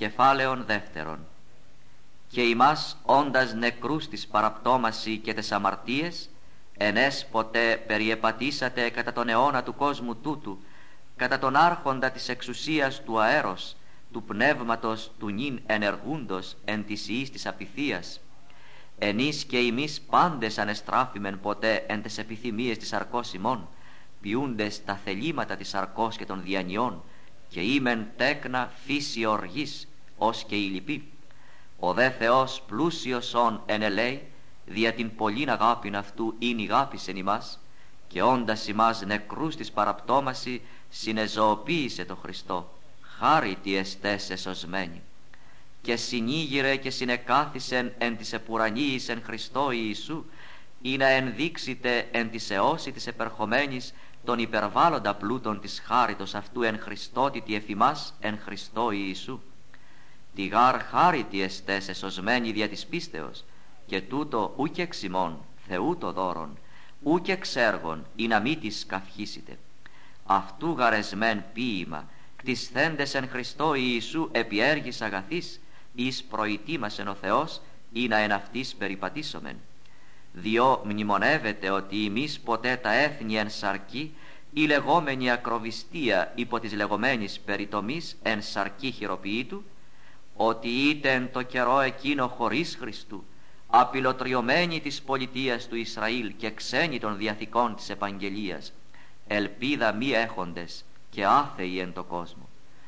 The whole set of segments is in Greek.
Κεφάλαιον δεύτερον. Και ημάς όντας νεκρούς της παραπτώμαση και τες αμαρτίες, ενές ποτέ περιεπατήσατε κατά τον αιώνα του κόσμου τούτου, κατά τον άρχοντα της εξουσίας του αέρος, του πνεύματος του νυν ενεργούντος εν της ιής της απειθίας. Ενείς και ημείς πάντες ανεστράφημεν ποτέ εν τες επιθυμίες της σαρκός ημών, ποιούντες τα θελήματα της σαρκός και των διανοιών, καιήμεν τέκνα φύση οργής, ως και η λυπή. Ο δε Θεός πλούσιος όν ενελέει, δια την πολλήν αγάπην αυτού ειν ηγάπησεν ημάς, και όντας ημάς νεκρούς της παραπτώμαση συνεζωοποίησε το Χριστό, χάριτοι εστές εσωσμένοι. Και συνήγηρε και συνεκάθισεν εν της επουρανίης εν Χριστώ Ιησού, ή να ενδείξετε εν της αιώση της επερχομένης τον υπερβάλλοντα πλούτον της χάριτος αυτού εν Χριστότητη εφημάς εν Χριστώ Ιησού. Τη γάρ χάριτοι εστές εσωσμένοι δια της πίστεως, και τούτο ούκ εξ ημών, Θεού το δώρον, ούκ εξ έργων, ή να μη της καυχήσετε. Αυτού γαρεσμέν ποίημα, κτισθέντες εν Χριστώ Ιησού επί έργης αγαθής, εις προητήμασεν ο Θεός, ή να εν αυτής περιπατήσομεν. Διό μνημονεύεται ότι εμείς ποτέ τα έθνη εν σαρκή, η λεγόμενη ακροβιστία υπό της λεγόμενης περιτομής εν σαρκή χειροποιήτου, ότι ήτεν το καιρό εκείνο χωρίς Χριστού, απειλοτριωμένοι της πολιτείας του Ισραήλ και ξένοι των διαθηκών της επαγγελίας, ελπίδα μη έχοντες και άθεοι εν το κόσμο.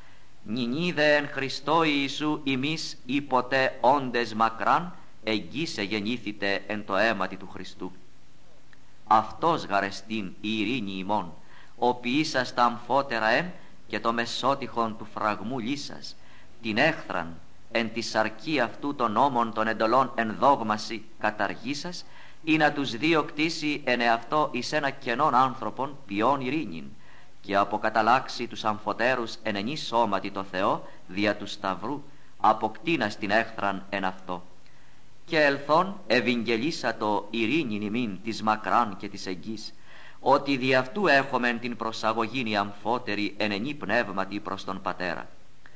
Νινίδε εν Χριστώ Ιησού ημείς ή ποτέ όντες μακράν, εγγύσε γεννήθητε εν το αίματι του Χριστού. Αυτός γαρεστήν η ειρήνη ημών, ο ποιήσας τα αμφότερα εν και το μεσότυχον του φραγμού λύσας, την έχθραν εν τη σαρκή αυτού των νόμων των εντολών εν δόγμαση καταργήσας, ή να τους διοκτήσει εν εαυτό εις ένα κενόν άνθρωπον ποιόν ειρήνην, και αποκαταλάξει τους αμφωτέρους εν ενή σώματι το Θεό δια του Σταυρού, αποκτήνας την έχθραν εν αυτό. Και ελθόν ευηγγελίσατο ειρήνην ημίν της μακράν και της εγγύς, ότι δι' αυτού έχομεν την προσαγωγήν αμφότερη εν ενή πνεύματι προς τον Πατέρα.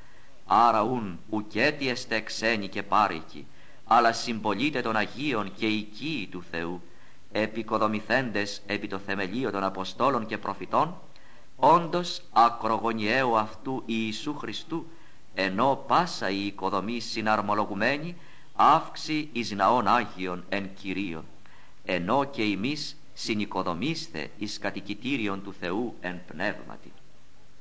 Άρα ουν ουκέτι εστε ξένοι και πάρικοι, αλλά συμπολίτε των Αγίων και οικοί του Θεού, επικοδομηθέντες επί το θεμελίο των Αποστόλων και Προφητών, όντως ακρογωνιαίου αυτού Ιησού Χριστού, ενώ πάσα η οικοδομή συναρμολογουμένη, αύξη εις ναών Άγιον εν Κυρίω, ενώ και εμείς συνοικοδομήστε εις κατοικητήριον του Θεού εν πνεύματι.